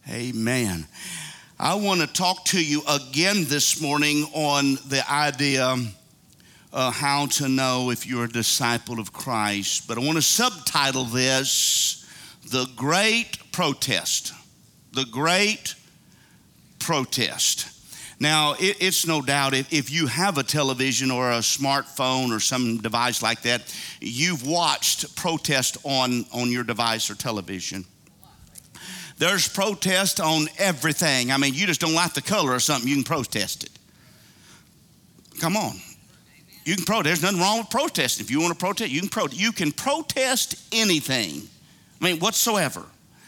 Amen. I want to talk to you again this morning on the idea how to know if you're a disciple of Christ. But I want to subtitle this, The Great Protest. The Great Protest. Now, it's no doubt if you have a television or a smartphone or some device like that, you've watched protest on your device or television. There's protest on everything. I mean, you just don't like the color or something, you can protest it. Come on. You can protest. There's nothing wrong with protesting. If you want to protest, you can protest. You can protest anything. I mean, whatsoever.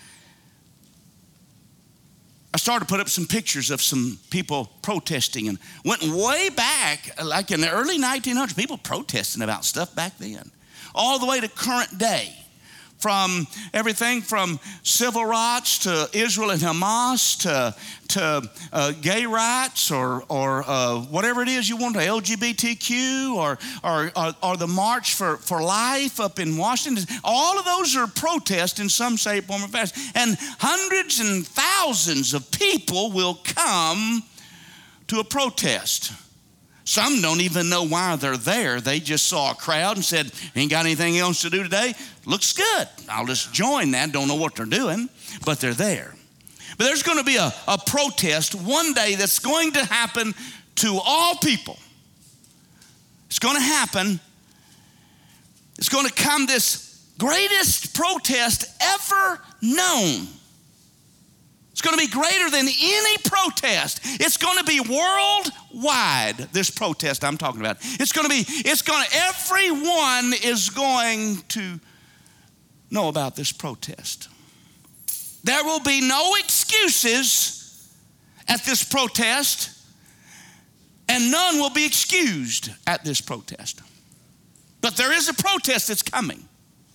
I started to put up some pictures of some people protesting and went way back, like in the early 1900s, people protesting about stuff back then, all the way to current day. From everything from civil rights to Israel and Hamas to gay rights or whatever it is you want, to LGBTQ or the March for Life up in Washington. All of those are protests in some shape, form, or fashion. And hundreds and thousands of people will come to a protest. Some don't even know why they're there. They just saw a crowd and said, ain't got anything else to do today? Looks good. I'll just join that. Don't know what they're doing, but they're there. But there's going to be a protest one day that's going to happen to all people. It's going to happen. It's going to come this greatest protest ever known. It's going to be greater than any protest. It's going to be worldwide, this protest I'm talking about. Everyone is going to know about this protest. There will be no excuses at this protest, and none will be excused at this protest. But there is a protest that's coming.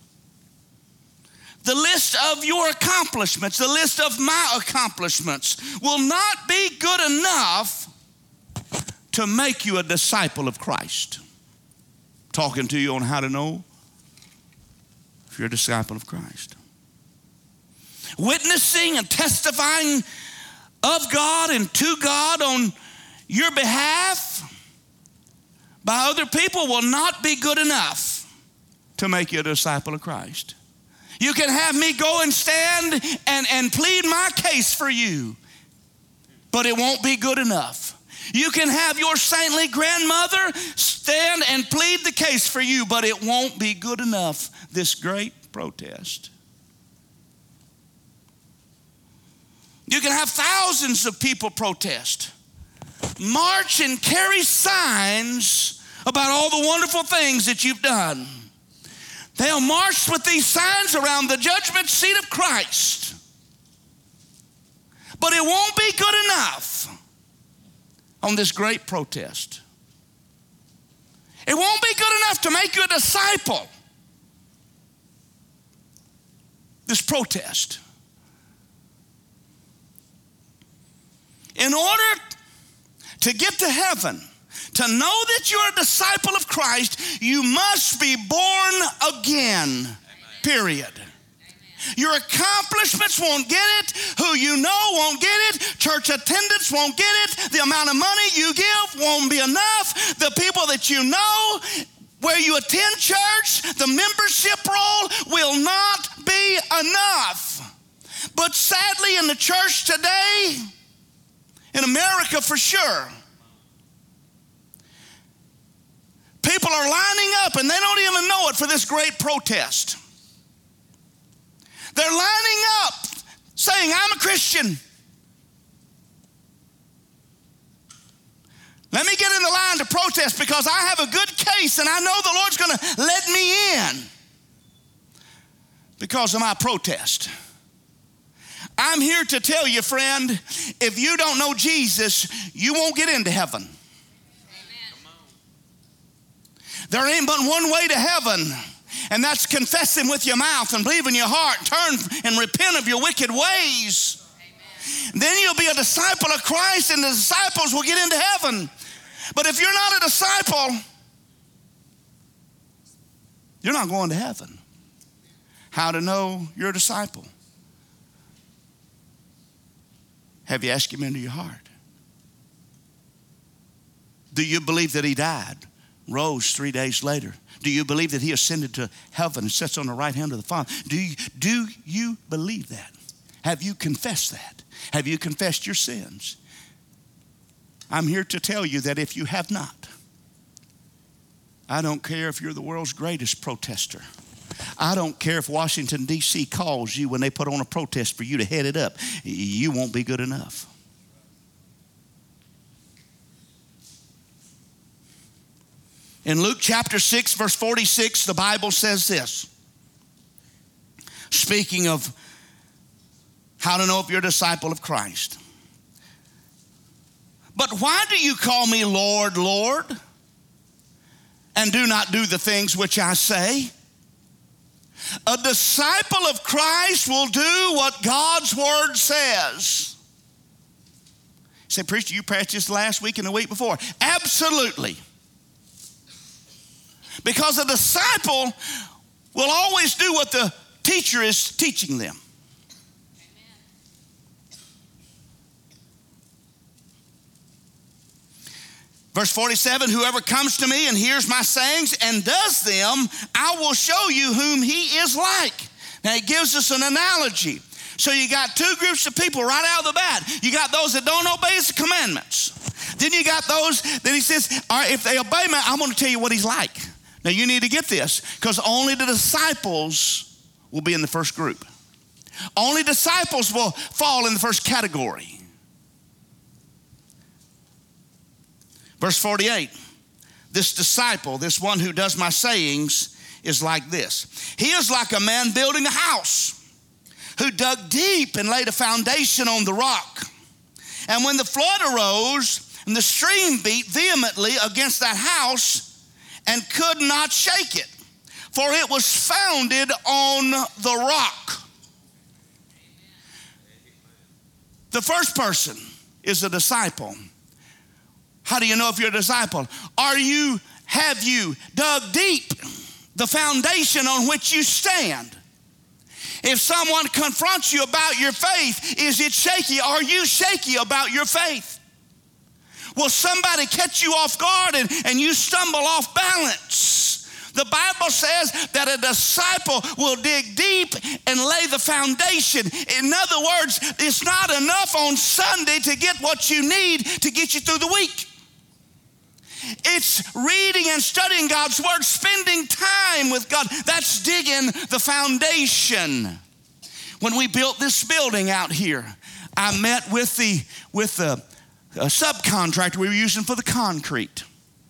The list of your accomplishments, the list of my accomplishments will not be good enough to make you a disciple of Christ. Talking to you on how to know if you're a disciple of Christ. Witnessing and testifying of God and to God on your behalf by other people will not be good enough to make you a disciple of Christ. You can have me go and stand and plead my case for you, but it won't be good enough. You can have your saintly grandmother stand and plead the case for you, but it won't be good enough, this great protest. You can have thousands of people protest, march and carry signs about all the wonderful things that you've done. They'll march with these signs around the judgment seat of Christ. But it won't be good enough on this great protest. It won't be good enough to make you a disciple. This protest. In order to get to heaven, to know that you're a disciple of Christ, you must be born again. Amen. Period. Amen. Your accomplishments won't get it. Who you know won't get it. Church attendance won't get it. The amount of money you give won't be enough. The people that you know, where you attend church, the membership roll will not be enough. But sadly, in the church today, in America for sure, people are lining up and they don't even know it for this great protest. They're lining up saying, I'm a Christian. Let me get in the line to protest because I have a good case and I know the Lord's going to let me in because of my protest. I'm here to tell you, friend, if you don't know Jesus, you won't get into heaven. There ain't but one way to heaven, and that's confessing with your mouth and believe in your heart, turn and repent of your wicked ways. Amen. Then you'll be a disciple of Christ, and the disciples will get into heaven. But if you're not a disciple, you're not going to heaven. How to know you're a disciple? Have you asked him into your heart? Do you believe that he died, rose 3 days later? Do you believe that he ascended to heaven and sits on the right hand of the Father? Do you believe that? Have you confessed that? Have you confessed your sins? I'm here to tell you that if you have not, I don't care if you're the world's greatest protester. I don't care if Washington, D.C. calls you when they put on a protest for you to head it up. You won't be good enough. In Luke chapter 6, verse 46, the Bible says this. Speaking of how to know if you're a disciple of Christ. But why do you call me Lord, Lord, and do not do the things which I say? A disciple of Christ will do what God's word says. You say, preacher, you preached this last week and the week before. Absolutely. Because a disciple will always do what the teacher is teaching them. Amen. Verse 47, whoever comes to me and hears my sayings and does them, I will show you whom he is like. Now he gives us an analogy. So you got two groups of people right out of the bat. You got those that don't obey his commandments. Then you got those that he says, all right, if they obey me, I'm going to tell you what he's like. Now you need to get this, because only the disciples will be in the first group. Only disciples will fall in the first category. Verse 48, this disciple, this one who does my sayings, is like this. He is like a man building a house who dug deep and laid a foundation on the rock. And when the flood arose and the stream beat vehemently against that house, and could not shake it, for it was founded on the rock. The first person is a disciple. How do you know if you're a disciple? Have you dug deep the foundation on which you stand? If someone confronts you about your faith, is it shaky? Are you shaky about your faith? Will somebody catch you off guard and you stumble off balance? The Bible says that a disciple will dig deep and lay the foundation. In other words, it's not enough on Sunday to get what you need to get you through the week. It's reading and studying God's word, spending time with God. That's digging the foundation. When we built this building out here, I met with the a subcontractor we were using for the concrete.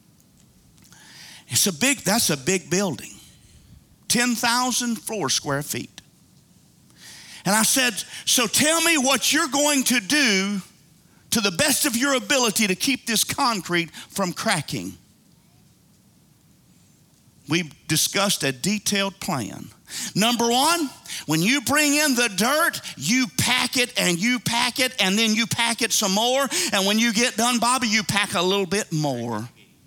That's a big building, 10,000 square feet. And I said, so tell me what you're going to do to the best of your ability to keep this concrete from cracking. We discussed a detailed plan. Number one, when you bring in the dirt, you pack it, and then you pack it some more. And when you get done, Bobby, you pack a little bit more.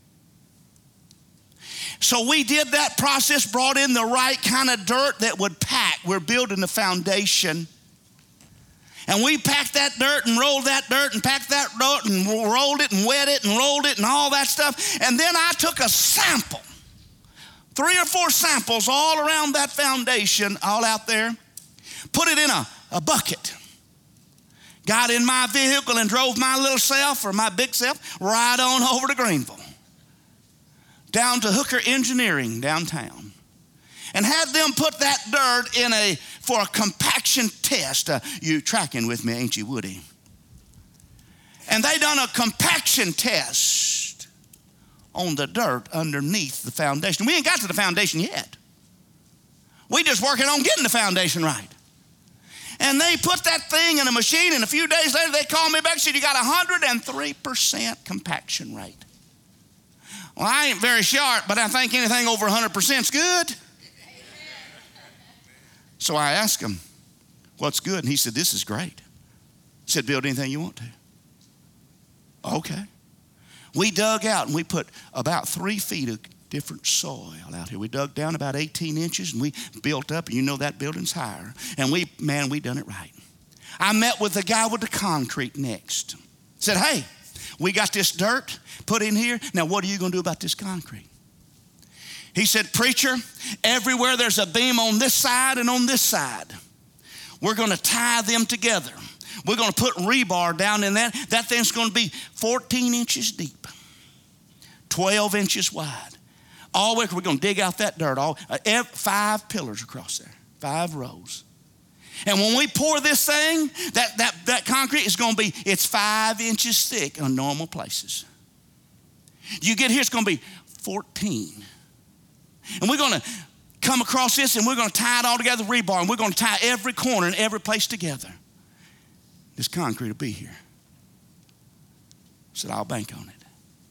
So we did that process, brought in the right kind of dirt that would pack. We're building the foundation. And we packed that dirt and rolled that dirt and packed that dirt and rolled it and wet it and rolled it and all that stuff. And then I took a sample. 3 or 4 samples all around that foundation, all out there. Put it in a bucket. Got in my vehicle and drove my little self or my big self right on over to Greenville. Down to Hooker Engineering downtown. And had them put that dirt for a compaction test. You tracking with me, ain't you, Woody? And they done a compaction test on the dirt underneath the foundation. We ain't got to the foundation yet. We just working on getting the foundation right. And they put that thing in a machine, and a few days later they called me back and said, you got 103% compaction rate. Well, I ain't very sharp, but I think anything over 100% is good. So I asked him, what's good? And he said, this is great. He said, build anything you want to. Okay. We dug out and we put about 3 feet of different soil out here. We dug down about 18 inches and we built up, and you know that building's higher. And we done it right. I met with the guy with the concrete next. Said, hey, we got this dirt put in here. Now, what are you going to do about this concrete? He said, preacher, everywhere there's a beam on this side and on this side, we're going to tie them together. We're going to put rebar down in that. That thing's going to be 14 inches deep, 12 inches wide. All we're going to dig out that dirt, 5 pillars across there, 5 rows. And when we pour this thing, that concrete is going to be, it's 5 inches thick on normal places. You get here, it's going to be 14. And we're going to come across this and we're going to tie it all together with rebar, and we're going to tie every corner and every place together. This concrete will be here. I said, I'll bank on it.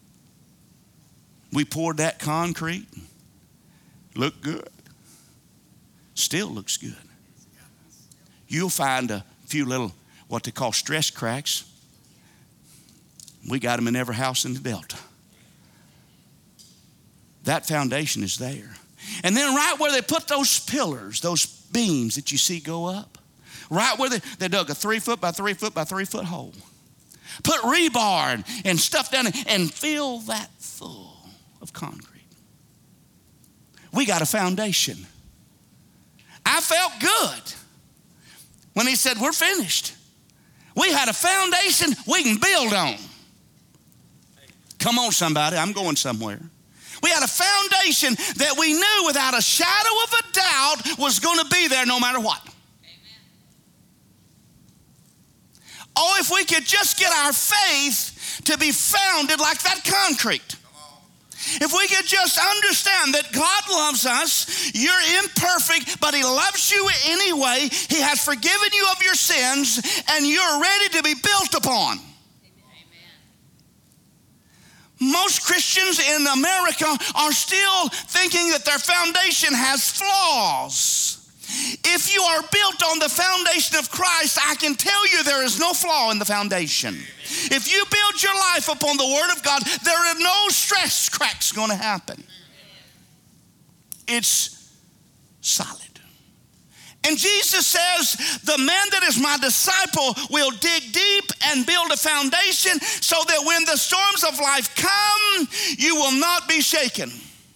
We poured that concrete. Looked good. Still looks good. You'll find a few little, what they call stress cracks. We got them in every house in the Delta. That foundation is there. And then right where they put those pillars, those beams that you see go up, right where they dug a 3 foot by 3 foot by 3 foot hole. Put rebar and stuff down there and fill that full of concrete. We got a foundation. I felt good when he said, we're finished. We had a foundation we can build on. Come on, somebody, I'm going somewhere. We had a foundation that we knew without a shadow of a doubt was going to be there no matter what. Amen. Oh, if we could just get our faith to be founded like that concrete. If we could just understand that God loves us, you're imperfect, but He loves you anyway. He has forgiven you of your sins, and you're ready to be built upon. Most Christians in America are still thinking that their foundation has flaws. If you are built on the foundation of Christ, I can tell you there is no flaw in the foundation. If you build your life upon the Word of God, there are no stress cracks going to happen. It's solid. And Jesus says, the man that is my disciple will dig deep and build a foundation so that when the storms of life come, you will not be shaken.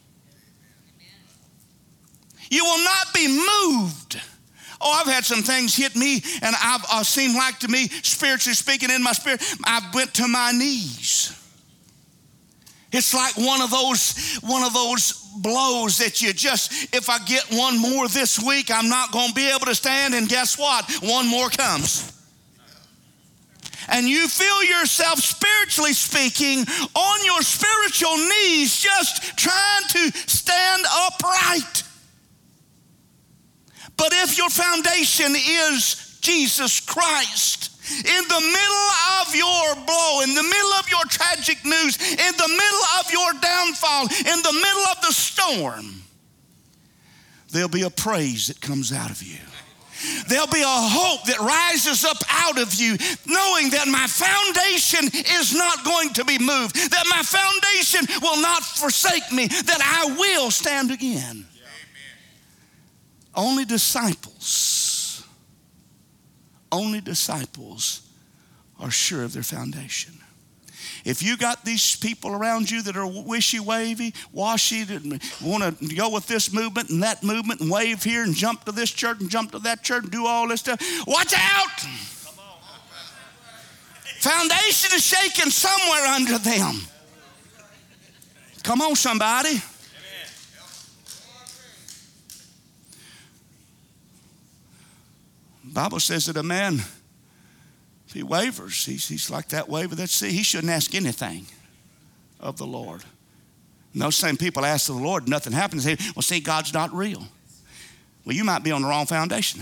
You will not be moved. Oh, I've had some things hit me, and I've seemed like to me, spiritually speaking, in my spirit, I went to my knees. It's like one of those blows that you just, if I get one more this week, I'm not going to be able to stand, and guess what? One more comes. And you feel yourself, spiritually speaking, on your spiritual knees, just trying to stand upright. But if your foundation is Jesus Christ, in the middle of your blow, in the middle of your tragic news, in the middle of your downfall, in the middle of the storm, there'll be a praise that comes out of you. There'll be a hope that rises up out of you, knowing that my foundation is not going to be moved, that my foundation will not forsake me, that I will stand again. Only disciples are sure of their foundation. If you got these people around you that are wishy-washy, that want to go with this movement and that movement and wave here and jump to this church and jump to that church and do all this stuff, watch out. Foundation is shaking somewhere under them. Come on, somebody. The Bible says that a man, if he wavers, he's like that wave of that sea. He shouldn't ask anything of the Lord. And those same people ask of the Lord, nothing happens. They say, well, see, God's not real. Well, you might be on the wrong foundation.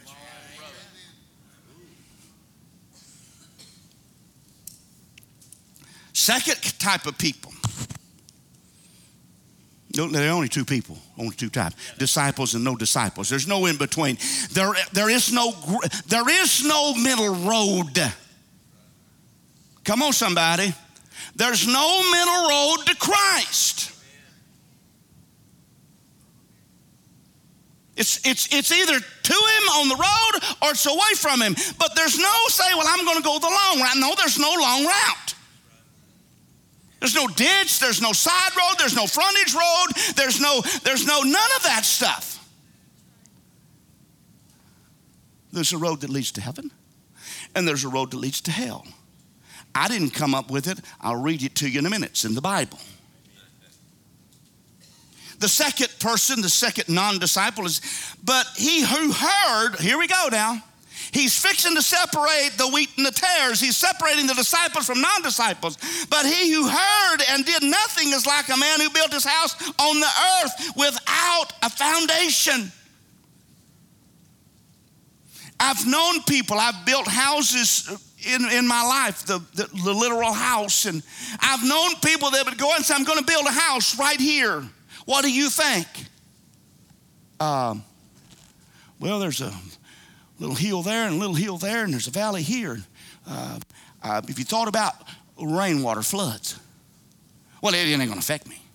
Second type of people. There are only two people, only two types, disciples and no disciples. There's no in between. There is no middle road. Come on, somebody. There's no middle road to Christ. It's either to him on the road or it's away from him. But there's no say, well, I'm going to go the long route. No, there's no long route. There's no ditch, there's no side road, there's no frontage road, there's no none of that stuff. There's a road that leads to heaven, and there's a road that leads to hell. I didn't come up with it. I'll read it to you in a minute. It's in the Bible. The second person, the second non-disciple is, but he who heard, here we go now. He's fixing to separate the wheat and the tares. He's separating the disciples from non-disciples. But he who heard and did nothing is like a man who built his house on the earth without a foundation. I've known people, I've built houses in my life, the literal house. And I've known people that would go and say, I'm going to build a house right here. What do you think? Well, there's a little hill there and a little hill there, and there's a valley here. If you thought about rainwater floods, well, it ain't going to affect me.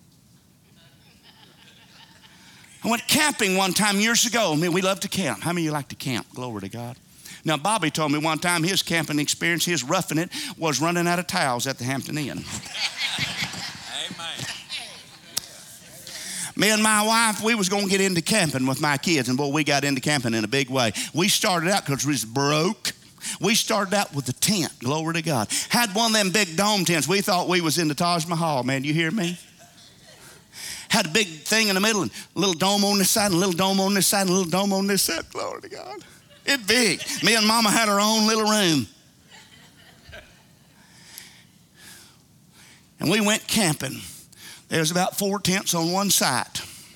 I went camping one time years ago. I mean, we love to camp. How many of you like to camp? Glory to God. Now, Bobby told me one time his camping experience, his roughing it, was running out of towels at the Hampton Inn. Amen. Me and my wife, we was going to get into camping with my kids, and boy, we got into camping in a big way. We started out because we was broke. We started out with a tent, glory to God. Had one of them big dome tents. We thought we was in the Taj Mahal, man. You hear me? Had a big thing in the middle, and a little dome on this side, and a little dome on this side, and a little dome on this side. Glory to God. It's big. Me and Mama had our own little room. And we went camping. There was about 4 tents on one side.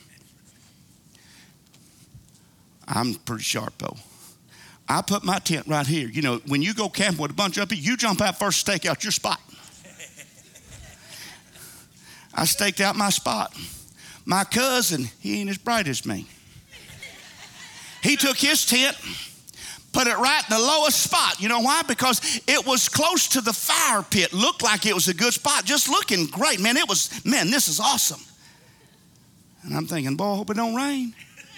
I'm pretty sharp, though. I put my tent right here. You know, when you go camping with a bunch of people, you jump out first, stake out your spot. I staked out my spot. My cousin, he ain't as bright as me. He took his tent, put it right in the lowest spot. You know why? Because it was close to the fire pit. Looked like it was a good spot. Just looking great. Man, this is awesome. And I'm thinking, boy, I hope it don't rain.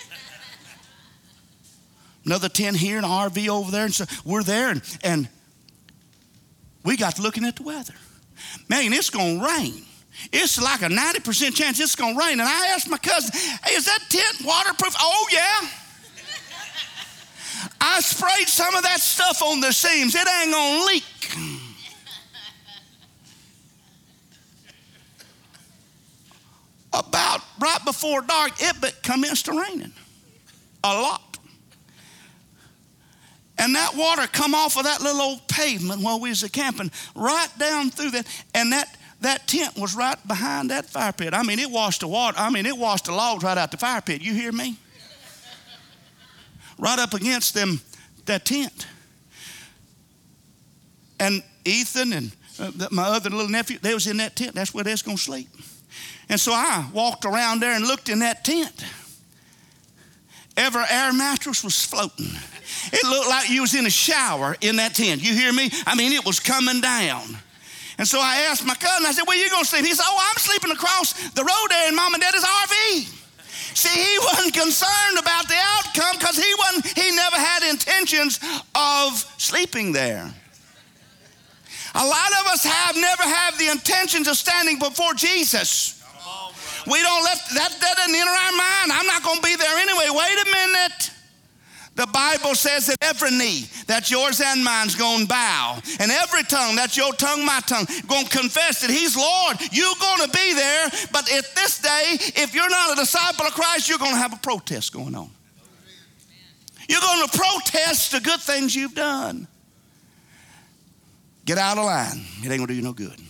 Another tent here, an RV over there. And so we're there, and we got to looking at the weather. Man, it's going to rain. It's like a 90% chance it's going to rain. And I asked my cousin, hey, is that tent waterproof? Oh, yeah. I sprayed some of that stuff on the seams. It ain't going to leak. About right before dark, it commenced to raining. A lot. And that water come off of that little old pavement while we was camping, right down through that. And that tent was right behind that fire pit. I mean, it washed the logs right out the fire pit. You hear me? Right up against that tent. And Ethan and my other little nephew, they was in that tent. That's where they was going to sleep. And so I walked around there and looked in that tent. Every air mattress was floating. It looked like you was in a shower in that tent. You hear me? I mean, it was coming down. And so I asked my cousin, I said, where you going to sleep? He said, oh, I'm sleeping across the road there in Mom and Daddy's RV. See, he wasn't concerned about the outcome because he never had intentions of sleeping there. A lot of us never have the intentions of standing before Jesus. We don't let that doesn't enter our mind. I'm not going to be there anyway. Wait a minute. The Bible says that every knee, that's yours and mine's going to bow. And every tongue, that's your tongue, my tongue, going to confess that he's Lord. You're going to be there. But at this day, if you're not a disciple of Christ, you're going to have a protest going on. You're going to protest the good things you've done. Get out of line. It ain't going to do you no good.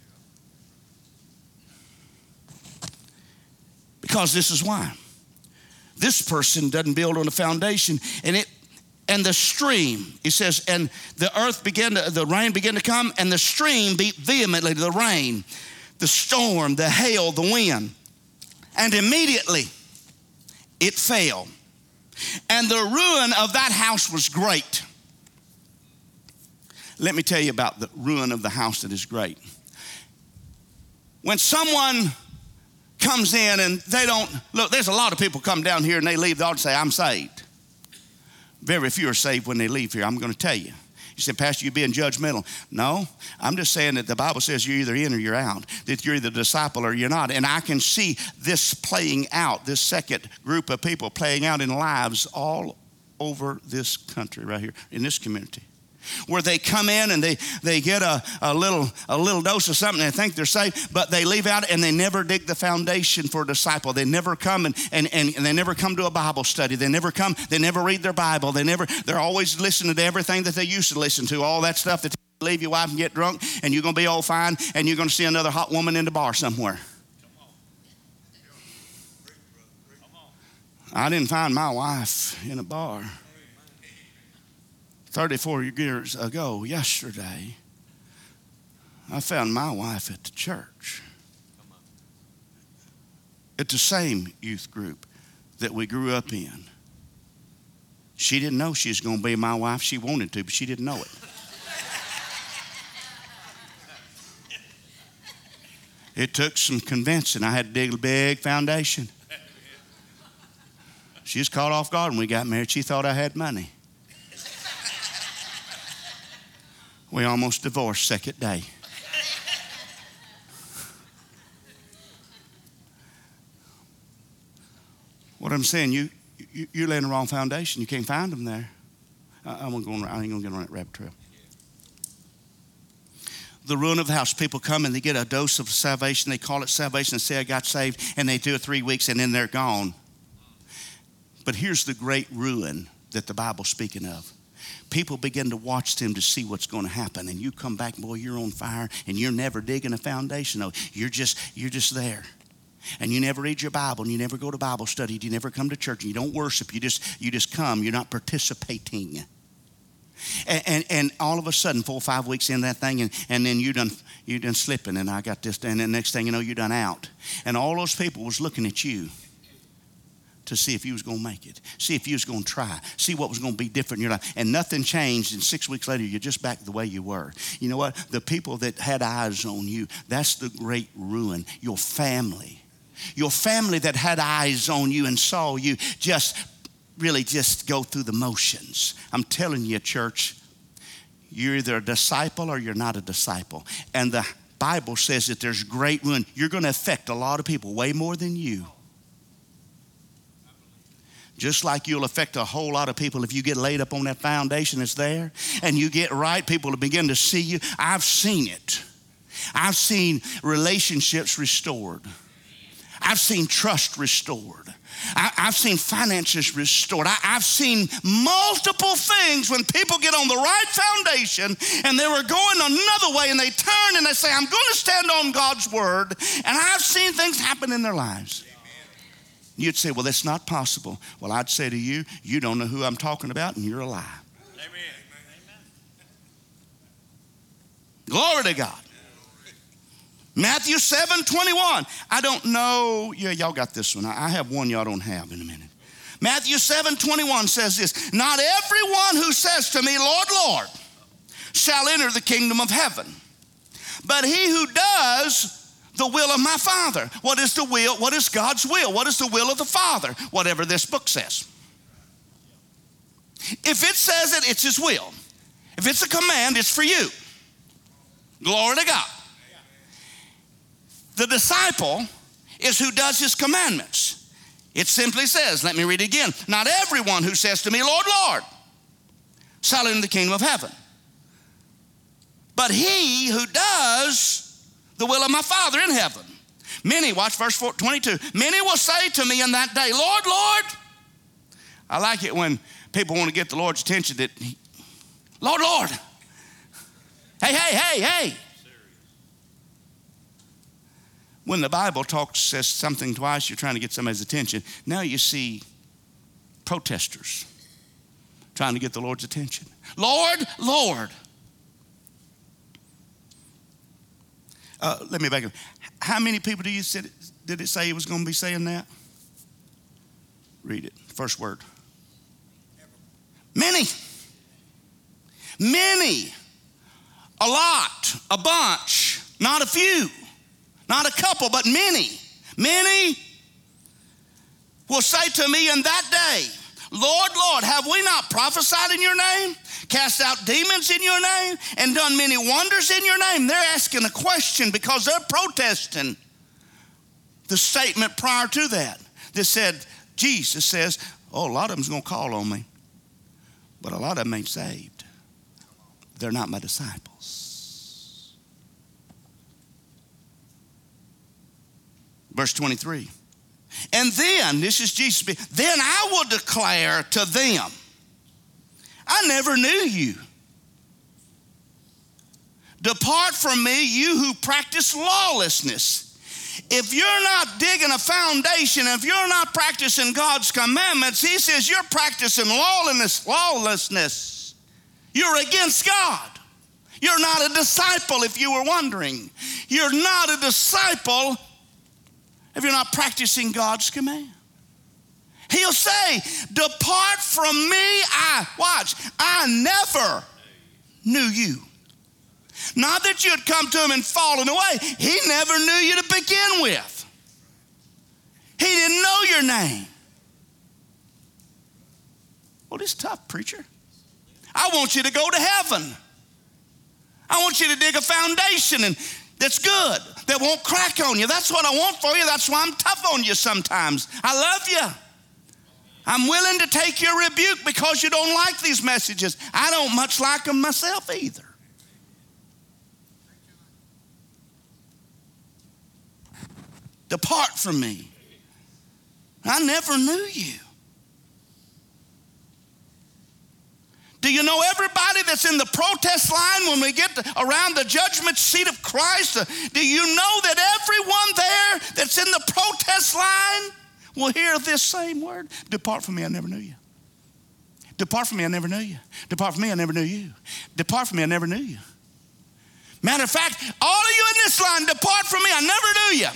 Because this is why. This person doesn't build on a foundation, and the stream, it says, and the rain began to come, and the stream beat vehemently to the rain, the storm, the hail, the wind, and immediately it fell. And the ruin of that house was great. Let me tell you about the ruin of the house that is great. When someone comes in and they don't, look, there's a lot of people come down here and they leave the altar and say, I'm saved. Very few are saved when they leave here, I'm going to tell you. You said, Pastor, you're being judgmental. No, I'm just saying that the Bible says you're either in or you're out, that you're either a disciple or you're not. And I can see this playing out, this second group of people playing out in lives all over this country right here, in this community, where they come in and they get a little dose of something and they think they're saved, but they leave out and they never dig the foundation for a disciple. They never come and they never come to a Bible study. They never read their Bible. They're always listening to everything that they used to listen to, all that stuff that you leave your wife and get drunk and you're going to be all fine and you're going to see another hot woman in the bar somewhere. I didn't find my wife in a bar. 34 years ago, yesterday, I found my wife at the church. At the same youth group that we grew up in. She didn't know she was going to be my wife. She wanted to, but she didn't know it. It took some convincing. I had to dig a big foundation. She was caught off guard when we got married. She thought I had money. We almost divorced second day. What I'm saying, you're laying the wrong foundation. You can't find them there. I ain't going to get on that rabbit trail. The ruin of the house. People come and they get a dose of salvation. They call it salvation and say, I got saved. And they do it 3 weeks and then they're gone. But here's the great ruin that the Bible's speaking of. People begin to watch them to see what's going to happen. And you come back, boy, you're on fire and you're never digging a foundation. No, you're just there. And you never read your Bible and you never go to Bible study. You never come to church and you don't worship. You just come. You're not participating. And all of a sudden, 4 or 5 weeks in that thing, and then you done slipping, and I got this, and the next thing you know, you done out. And all those people was looking at you to see if you was going to make it, see if you was going to try, see what was going to be different in your life. And nothing changed, and 6 weeks later, you're just back the way you were. You know what? The people that had eyes on you, that's the great ruin. Your family that had eyes on you and saw you just go through the motions. I'm telling you, church, you're either a disciple or you're not a disciple. And the Bible says that there's great ruin. You're going to affect a lot of people, way more than you. Just like you'll affect a whole lot of people if you get laid up on that foundation that's there and you get right, people will begin to see you. I've seen it. I've seen relationships restored. I've seen trust restored. I've seen finances restored. I've seen multiple things when people get on the right foundation and they were going another way and they turn and they say, I'm going to stand on God's word. And I've seen things happen in their lives. You'd say, well, that's not possible. Well, I'd say to you, you don't know who I'm talking about and you're a lie. Amen. Glory to God. Matthew 7:21. I don't know. Yeah, y'all got this one. I have one y'all don't have in a minute. Matthew 7:21 says this. Not everyone who says to me, Lord, Lord, shall enter the kingdom of heaven, but he who does the will of my Father. What is the will? What is God's will? What is the will of the Father? Whatever this book says. If it says it, it's his will. If it's a command, it's for you. Glory to God. The disciple is who does his commandments. It simply says, let me read it again. Not everyone who says to me, Lord, Lord, shall enter the kingdom of heaven, but he who does the will of my Father in heaven. Many, watch verse 22, many will say to me in that day, Lord, Lord. I like it when people want to get the Lord's attention that, Lord, Lord. Hey. When the Bible says something twice, you're trying to get somebody's attention. Now you see protesters trying to get the Lord's attention. Lord, Lord. Let me back up. How many people did it say he was going to be saying that? Read it. First word. Many. Many. A lot. A bunch. Not a few. Not a couple, but many. Many will say to me in that day, Lord, Lord, have we not prophesied in your name, cast out demons in your name, and done many wonders in your name? They're asking a question because they're protesting the statement prior to that said, Jesus says, oh, a lot of them's going to call on me, but a lot of them ain't saved. They're not my disciples. Verse 23. And then, this is Jesus speaking, then I will declare to them, I never knew you. Depart from me, you who practice lawlessness. If you're not digging a foundation, if you're not practicing God's commandments, he says you're practicing lawlessness. You're against God. You're not a disciple, if you were wondering. You're not a disciple if you're not practicing God's command. He'll say, depart from me, I never knew you. Not that you had come to him and fallen away. He never knew you to begin with. He didn't know your name. Well, it's tough, preacher. I want you to go to heaven. I want you to dig a foundation that's good, that won't crack on you. That's what I want for you. That's why I'm tough on you sometimes. I love you. I'm willing to take your rebuke because you don't like these messages. I don't much like them myself either. Depart from me. I never knew you. Do you know everybody that's in the protest line when we get around the judgment seat of Christ? Do you know that everyone there that's in the protest line will hear this same word? Depart from me, I never knew you. Depart from me, I never knew you. Depart from me, I never knew you. Depart from me, I never knew you. Matter of fact, all of you in this line, depart from me, I never knew you.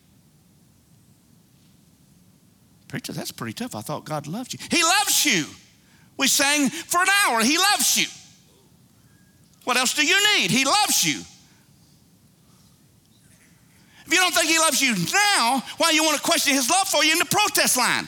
Preacher, that's pretty tough. I thought God loved you. He loves you. We sang for an hour. He loves you. What else do you need? He loves you. If you don't think he loves you now, why you want to question his love for you in the protest line?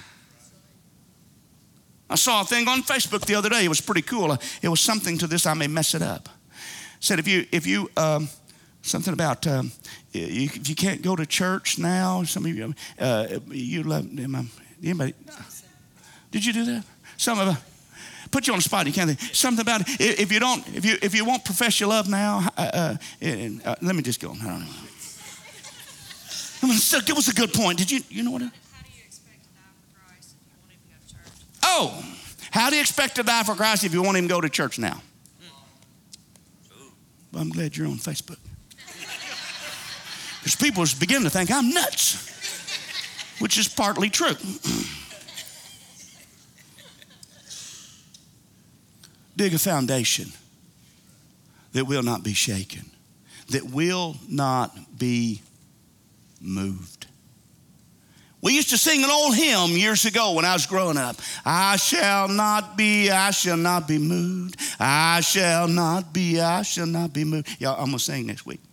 I saw a thing on Facebook the other day. It was pretty cool. It was something to this. I may mess it up. It said if you something about if you can't go to church now. Some of you you love anybody. Did you do that? Some of us. Put you on the spot. You can't think. Something about it. If you won't profess your love now, let me just go. I don't know. It was a good point. Did you know what? How do you expect to die for Christ if you won't even go to church? Oh, how do you expect to die for Christ if you won't even go to church now? Well, I'm glad you're on Facebook. Because people are beginning to think I'm nuts, which is partly true. Dig a foundation that will not be shaken, that will not be moved. We used to sing an old hymn years ago when I was growing up. I shall not be moved. I shall not be moved. Y'all, I'm going to sing next week.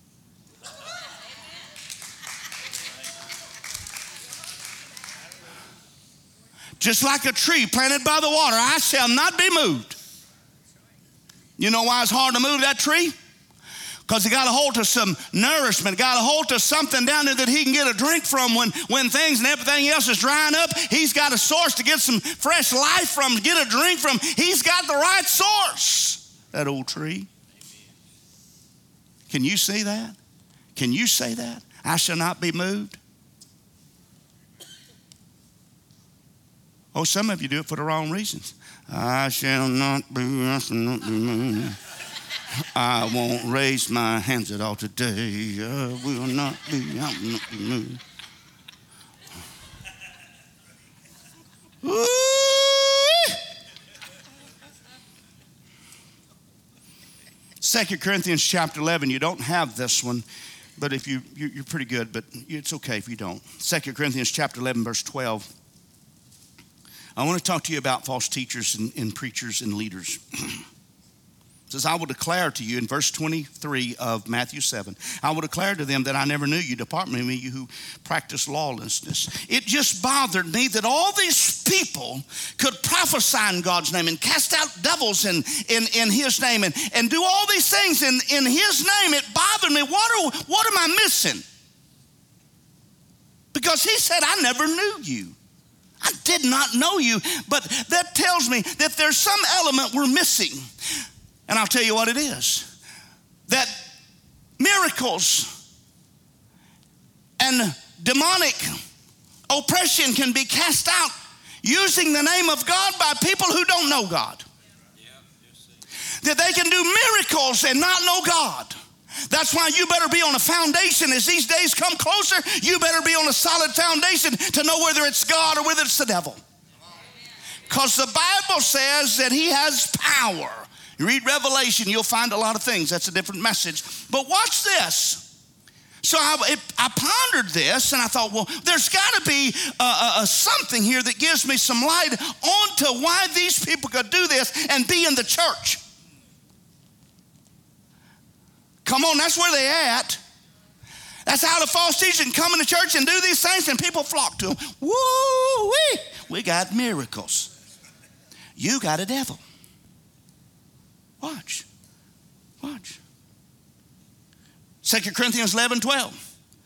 Just like a tree planted by the water, I shall not be moved. You know why it's hard to move that tree? Because he got a hold of some nourishment, got a hold of something down there that he can get a drink from when things and everything else is drying up. He's got a source to get some fresh life from, to get a drink from. He's got the right source, that old tree. Can you see that? Can you say that? I shall not be moved. Oh, some of you do it for the wrong reasons. I shall not be moved. I won't raise my hands at all today. I will not be moved. Ooh. 2 Corinthians chapter 11, you don't have this one, but if you're pretty good, but it's okay if you don't. 2 Corinthians chapter 11, verse 12. I want to talk to you about false teachers and preachers and leaders. It says, I will declare to you in verse 23 of Matthew 7, I will declare to them that I never knew you. Depart from me, you who practice lawlessness. It just bothered me that all these people could prophesy in God's name and cast out devils in his name and do all these things in his name. It bothered me. What am I missing? Because he said, I never knew you. I did not know you. But that tells me that there's some element we're missing. And I'll tell you what it is. That miracles and demonic oppression can be cast out using the name of God by people who don't know God. That they can do miracles and not know God. That's why you better be on a foundation. As these days come closer, you better be on a solid foundation to know whether it's God or whether it's the devil. Because the Bible says that he has power. You read Revelation, you'll find a lot of things. That's a different message. But watch this. So I pondered this, and I thought, well, there's got to be something here that gives me some light onto why these people could do this and be in the church. Come on, that's where they at. That's how the false teachers can come into church and do these things, and people flock to them. Woo-wee! We got miracles. You got a devil. Watch. 2 Corinthians 11:12.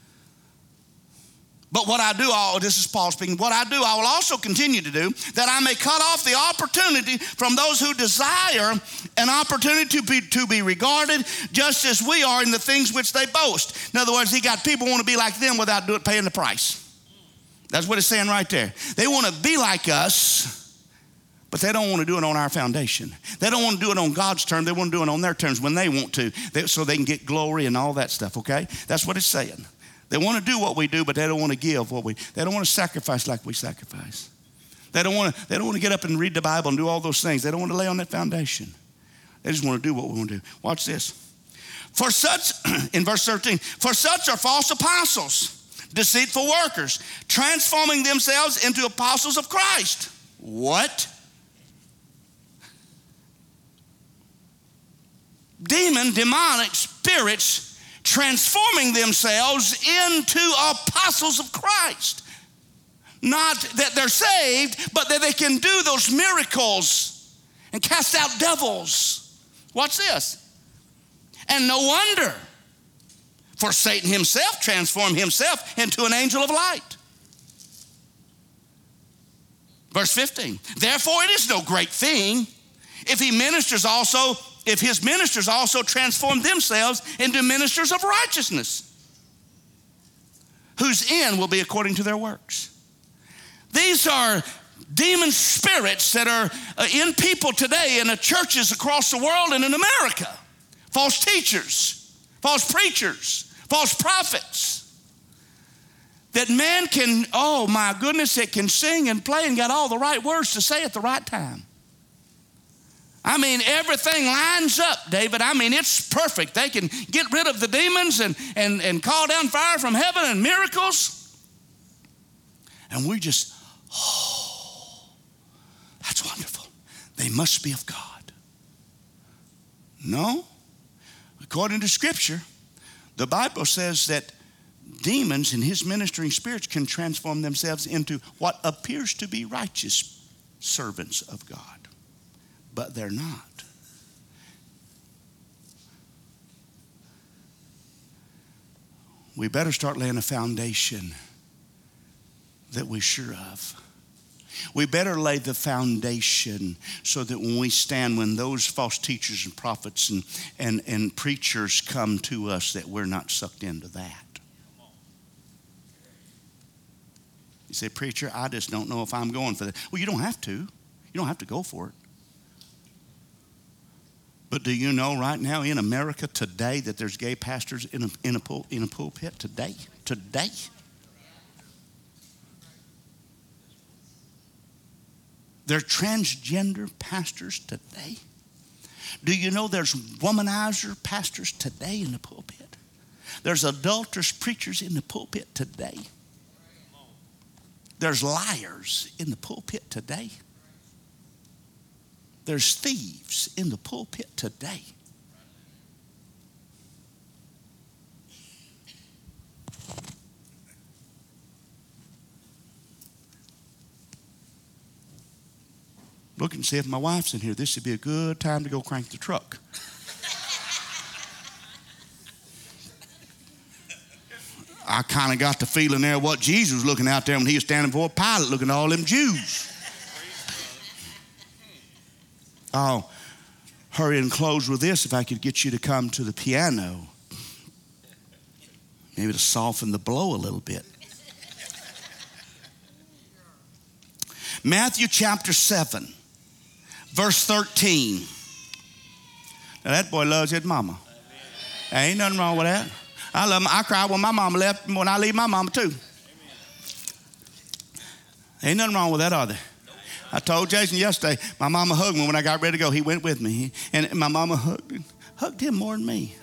But what I do, this is Paul speaking, what I do, I will also continue to do, that I may cut off the opportunity from those who desire an opportunity to be regarded just as we are in the things which they boast. In other words, he got people who want to be like them without paying the price. That's what it's saying right there. They want to be like us, but they don't want to do it on our foundation. They don't want to do it on God's terms. They want to do it on their terms when they want to, so they can get glory and all that stuff, okay? That's what it's saying. They want to do what we do, but they don't want to give they don't want to sacrifice like we sacrifice. They don't want to get up and read the Bible and do all those things. They don't want to lay on that foundation. They just want to do what we want to do. Watch this. For such, in verse 13, for such are false apostles, deceitful workers, transforming themselves into apostles of Christ. What? Demonic spirits transforming themselves into apostles of Christ. Not that they're saved, but that they can do those miracles and cast out devils. Watch this. And no wonder, for Satan himself transformed himself into an angel of light. Verse 15. Therefore it is no great thing if his ministers also transform themselves into ministers of righteousness, whose end will be according to their works. These are demon spirits that are in people today in the churches across the world and in America. False teachers, false preachers, false prophets. That man can, oh my goodness, it can sing and play and got all the right words to say at the right time. I mean, everything lines up, David. I mean, it's perfect. They can get rid of the demons and call down fire from heaven and miracles. And we just, oh, that's wonderful. They must be of God. No. According to Scripture, the Bible says that demons and his ministering spirits can transform themselves into what appears to be righteous servants of God. But they're not. We better start laying a foundation that we're sure of. We better lay the foundation so that when we stand, when those false teachers and prophets and preachers come to us, that we're not sucked into that. You say, preacher, I just don't know if I'm going for that. Well, you don't have to. You don't have to go for it. But do you know right now in America today that there's gay pastors in a pulpit today? Today. There are transgender pastors today. Do you know there's womanizer pastors today in the pulpit? There's adulterous preachers in the pulpit today. There's liars in the pulpit today. There's thieves in the pulpit today. Look and see if my wife's in here. This would be a good time to go crank the truck. I kind of got the feeling there what Jesus was looking out there when he was standing before Pilate looking at all them Jews. I'll hurry and close with this. If I could get you to come to the piano, maybe to soften the blow a little bit. Matthew chapter 7, verse 13. Now that boy loves his mama. There ain't nothing wrong with that. I love him. I cry when my mama left, when I leave my mama too. Ain't nothing wrong with that, are there? I told Jason yesterday, my mama hugged me when I got ready to go. He went with me. And my mama hugged him more than me.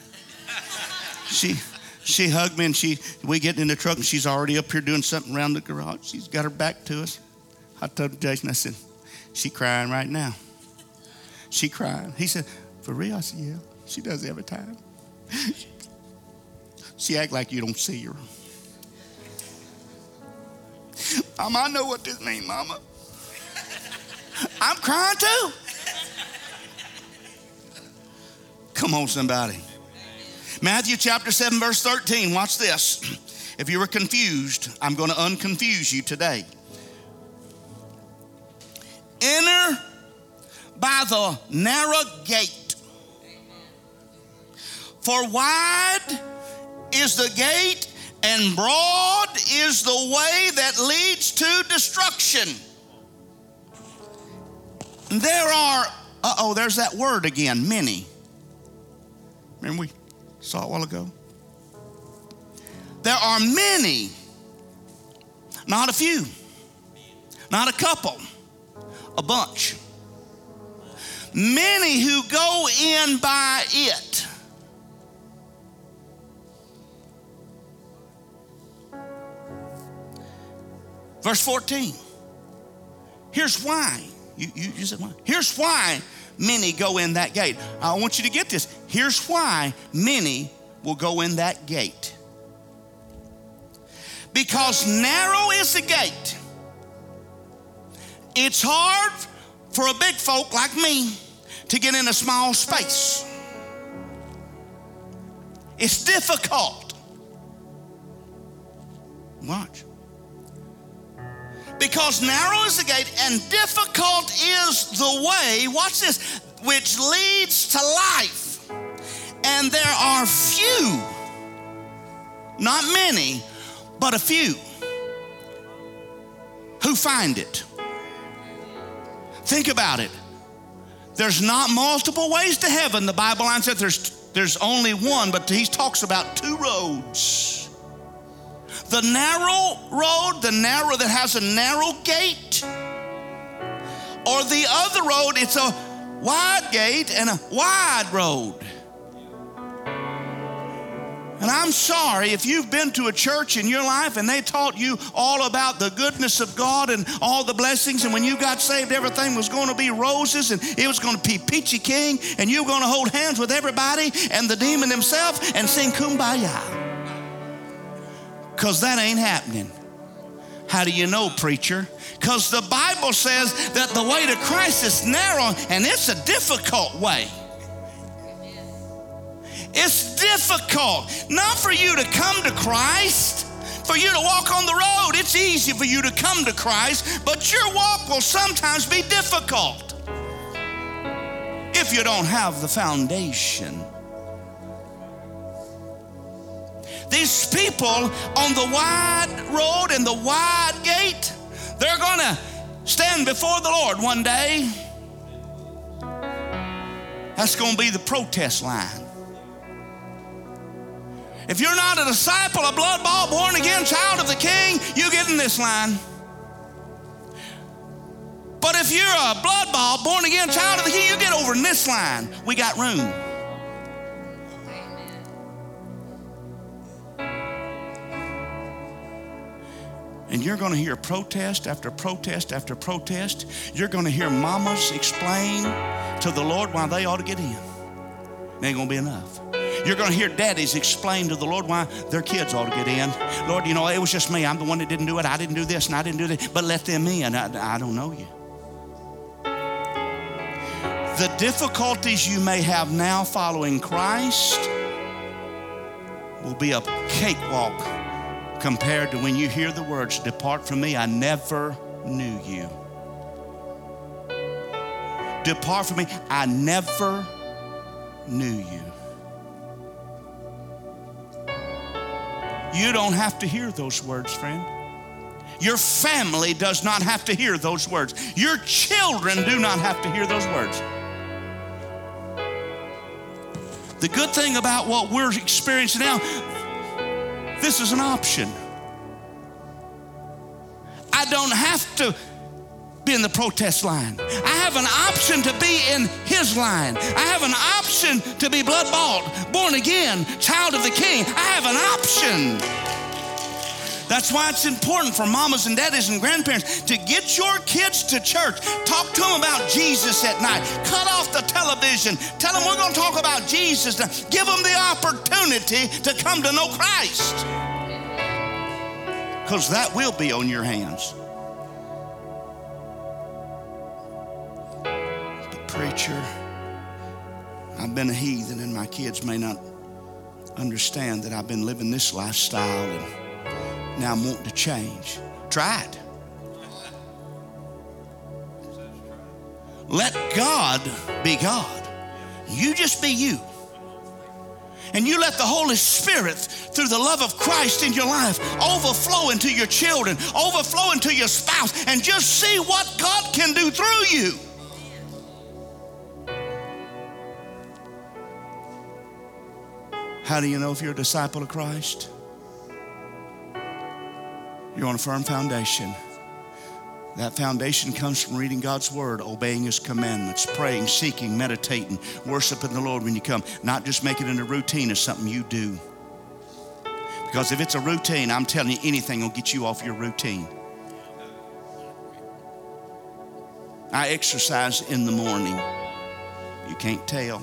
She hugged me, and we get in the truck, and she's already up here doing something around the garage. She's got her back to us. I told Jason, I said, she crying right now. She crying. He said, for real? I said, yeah. She does every time. She act like you don't see her. Mama, I know what this means, Mama. I'm crying too. Come on, somebody. Matthew chapter 7, verse 13. Watch this. If you were confused, I'm going to unconfuse you today. Enter by the narrow gate. For wide is the gate, and broad is the way that leads to destruction. And there are, there's that word again, many. Remember we saw it a while ago? There are many, not a few, not a couple, a bunch. Many who go in by it. Verse 14. Here's why. You said why? Here's why many go in that gate. I want you to get this. Here's why many will go in that gate. Because narrow is the gate. It's hard for a big folk like me to get in a small space. It's difficult. Watch. Because narrow is the gate and difficult is the way, watch this, which leads to life. And there are few, not many, but a few who find it. Think about it. There's not multiple ways to heaven. The Bible line says there's only one, but he talks about two roads. The narrow road, the narrow that has a narrow gate, or the other road, it's a wide gate and a wide road. And I'm sorry if you've been to a church in your life and they taught you all about the goodness of God and all the blessings, and when you got saved, everything was going to be roses and it was going to be peachy king and you were going to hold hands with everybody and the demon himself and sing kumbaya. Because that ain't happening. How do you know, preacher? Because the Bible says that the way to Christ is narrow and it's a difficult way. It's difficult, not for you to come to Christ, for you to walk on the road. It's easy for you to come to Christ, but your walk will sometimes be difficult if you don't have the foundation. These people on the wide road and the wide gate, they're going to stand before the Lord one day. That's going to be the protest line. If you're not a disciple, a blood-bought, born-again child of the King, you get in this line. But if you're a blood-bought, born-again child of the King, you get over in this line. We got room. And you're going to hear protest after protest after protest. You're going to hear mamas explain to the Lord why they ought to get in. It ain't going to be enough. You're going to hear daddies explain to the Lord why their kids ought to get in. Lord, you know, it was just me. I'm the one that didn't do it. I didn't do this and I didn't do that. But let them in. I don't know you. The difficulties you may have now following Christ will be a cakewalk compared to when you hear the words, "Depart from me, I never knew you." Depart from me, I never knew you. You don't have to hear those words, friend. Your family does not have to hear those words. Your children do not have to hear those words. The good thing about what we're experiencing now, this is an option. I don't have to be in the protest line. I have an option to be in His line. I have an option to be blood-bought, born again, child of the King. I have an option. That's why it's important for mamas and daddies and grandparents to get your kids to church. Talk to them about Jesus at night. Cut off the television. Tell them we're going to talk about Jesus. Give them the opportunity to come to know Christ. Because that will be on your hands. But preacher, I've been a heathen and my kids may not understand that I've been living this lifestyle and now I'm wanting to change. Try it. Let God be God. You just be you. And you let the Holy Spirit, through the love of Christ in your life, overflow into your children, overflow into your spouse, and just see what God can do through you. How do you know if you're a disciple of Christ? You're on a firm foundation. That foundation comes from reading God's Word, obeying His commandments, praying, seeking, meditating, worshiping the Lord when you come. Not just make it into a routine of something you do. Because if it's a routine, I'm telling you, anything will get you off your routine. I exercise in the morning. You can't tell.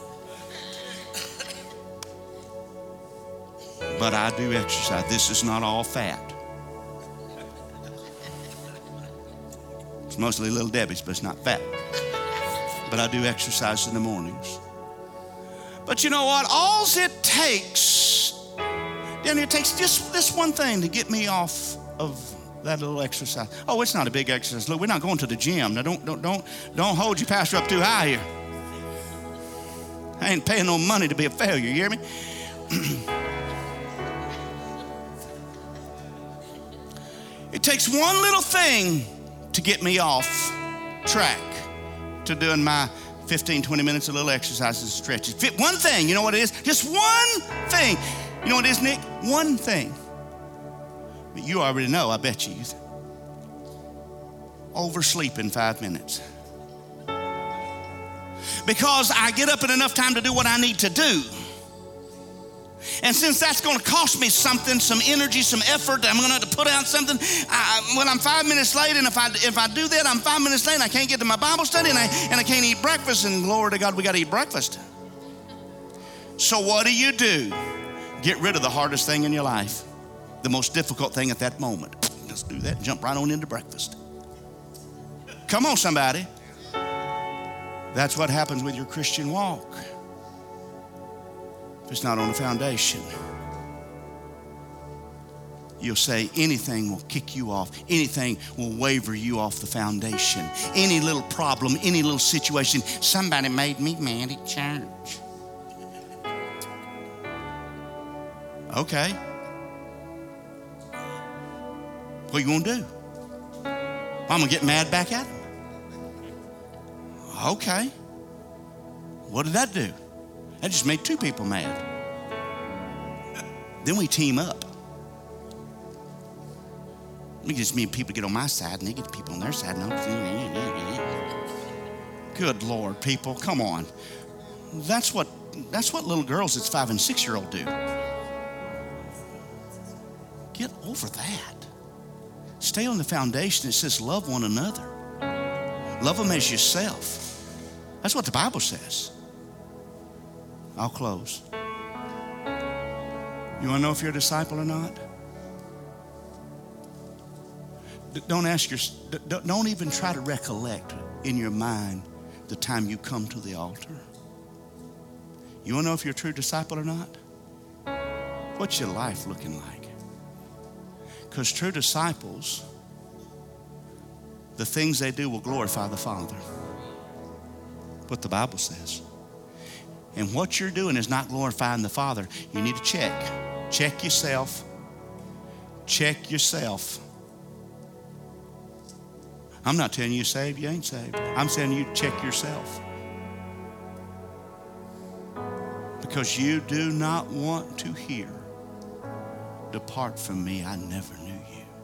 But I do exercise. This is not all fat. It's mostly Little Debbie's, but it's not fat. But I do exercise in the mornings. But you know what? All it takes, Danny, it takes just this one thing to get me off of that little exercise. Oh, it's not a big exercise. Look, we're not going to the gym. Now, don't hold your pastor up too high here. I ain't paying no money to be a failure. You hear me? It takes one little thing to get me off track to doing my 15, 20 minutes of little exercises and stretches. One thing, you know what it is? Just one thing. You know what it is, Nick? One thing. But you already know, I bet you. Oversleep in 5 minutes. Because I get up in enough time to do what I need to do. And since that's going to cost me something, some energy, some effort, I'm going to have to put out something. When I'm 5 minutes late, and if I do that, I'm 5 minutes late, and I can't get to my Bible study, and I can't eat breakfast. And glory to God, we got to eat breakfast. So what do? Get rid of the hardest thing in your life, the most difficult thing at that moment. Just do that and jump right on into breakfast. Come on, somebody. That's what happens with your Christian walk. It's not on a foundation. You'll say anything will kick you off. Anything will waver you off the foundation. Any little problem, any little situation. Somebody made me mad at church. Okay. What you gonna do? I'm gonna get mad back at him. Okay. What did that do? That just made two people mad. Then we team up. We just mean people get on my side and they get the people on their side. Good Lord, people, come on. That's what little girls that's 5 and 6-year-old do. Get over that. Stay on the foundation that says love one another. Love them as yourself. That's what the Bible says. I'll close. You want to know if you're a disciple or not? Don't even try to recollect in your mind the time you come to the altar. You want to know if you're a true disciple or not? What's your life looking like? Because true disciples, the things they do will glorify the Father. What the Bible says. And what you're doing is not glorifying the Father. You need to check. Check yourself. Check yourself. I'm not telling you you're saved, you ain't saved. I'm saying you check yourself. Because you do not want to hear, "Depart from me, I never knew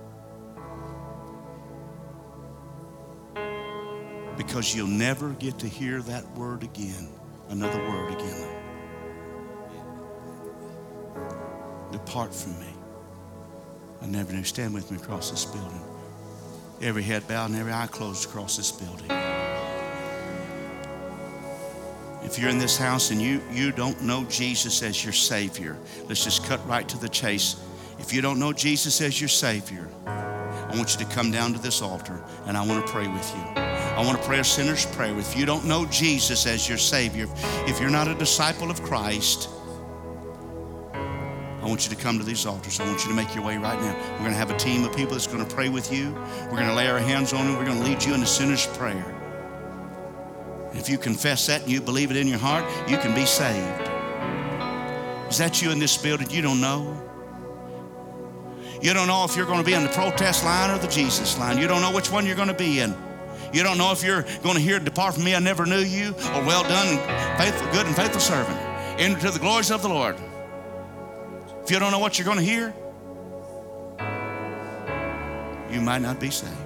you." Because you'll never get to hear that word again, another word again. Depart from me, I never knew. Stand with me across this building. Every head bowed and every eye closed across this building. If you're in this house and you don't know Jesus as your Savior, let's just cut right to the chase. If you don't know Jesus as your Savior, I want you to come down to this altar and I want to pray with you. I want to pray a sinner's prayer. If you don't know Jesus as your Savior, if you're not a disciple of Christ, I want you to come to these altars. I want you to make your way right now. We're going to have a team of people that's going to pray with you. We're going to lay our hands on you. We're going to lead you in a sinner's prayer. If you confess that and you believe it in your heart, you can be saved. Is that you in this building? You don't know. You don't know if you're going to be in the protest line or the Jesus line. You don't know which one you're going to be in. You don't know if you're going to hear, "Depart from me, I never knew you," or "Well done, faithful, good and faithful servant. Enter to the glories of the Lord." If you don't know what you're going to hear, you might not be saved.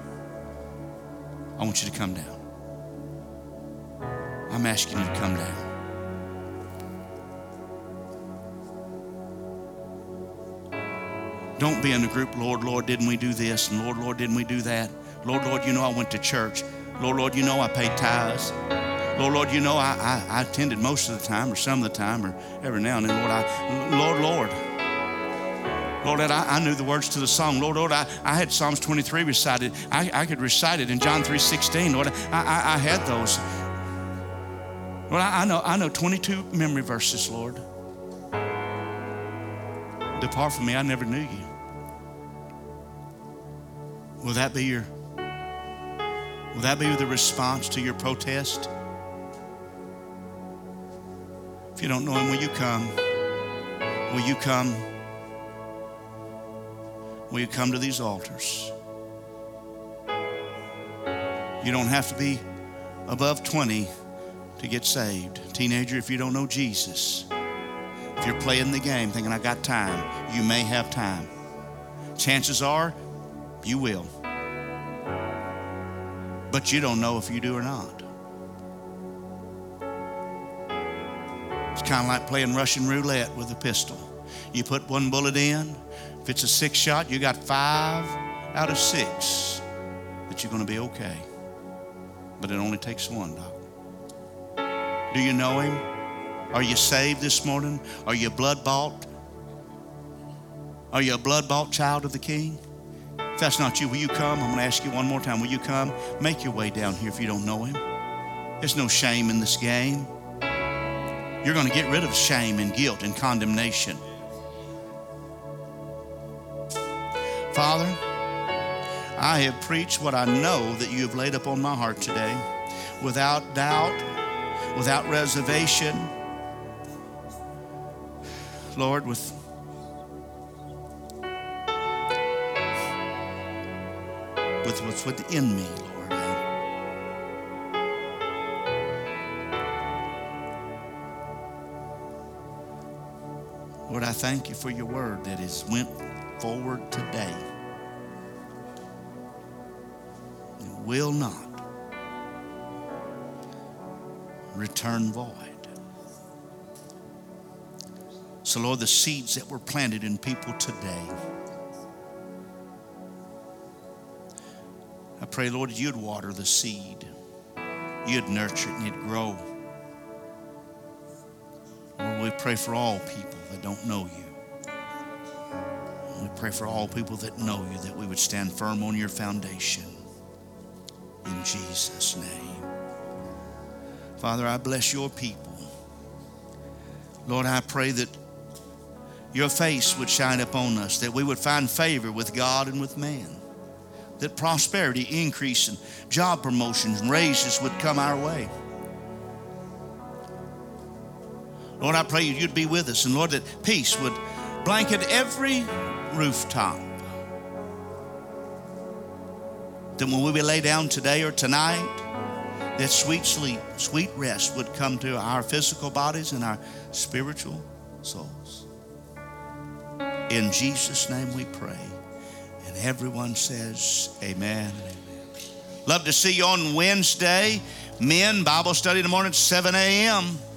I want you to come down. I'm asking you to come down. Don't be in the group, "Lord, Lord, didn't we do this?" and "Lord, Lord, didn't we do that?" "Lord, Lord, you know I went to church." "Lord, Lord, you know I paid tithes." "Lord, Lord, you know I attended most of the time or some of the time or every now and then." Lord, I knew the words to the song. Lord, I had Psalms 23 recited. I could recite it in John 3:16. Lord, I had those. Lord, I know 22 memory verses, Lord. "Depart from me, I never knew you." Will that be the response to your protest? If you don't know him, will you come? Will you come? Will you come to these altars? You don't have to be above 20 to get saved. Teenager, if you don't know Jesus, if you're playing the game thinking, "I got time," you may have time. Chances are you will. But you don't know if you do or not. It's kind of like playing Russian roulette with a pistol. You put one bullet in. If it's a 6 shot, you got 5 out of 6 that you're going to be okay. But it only takes one, Doc. Do you know him? Are you saved this morning? Are you blood bought? Are you a blood bought child of the King? If that's not you, will you come? I'm going to ask you one more time. Will you come? Make your way down here if you don't know him. There's no shame in this game. You're going to get rid of shame and guilt and condemnation. Father, I have preached what I know that you have laid upon my heart today, without doubt, without reservation. Lord, with what's within me, Lord. Lord, I thank you for your word that has went forward today. It will not return void. So, Lord, the seeds that were planted in people today, I pray, Lord, you'd water the seed. You'd nurture it and it'd grow. Lord, we pray for all people that don't know you. We pray for all people that know you, that we would stand firm on your foundation. In Jesus' name. Father, I bless your people. Lord, I pray that your face would shine upon us, that we would find favor with God and with man, that prosperity, increase, and job promotions and raises would come our way. Lord, I pray you'd be with us, and Lord, that peace would blanket every rooftop. That when we lay down today or tonight, that sweet sleep, sweet rest would come to our physical bodies and our spiritual souls. In Jesus' name we pray. And everyone says amen. Love to see you on Wednesday. Men, Bible study in the morning at 7 a.m.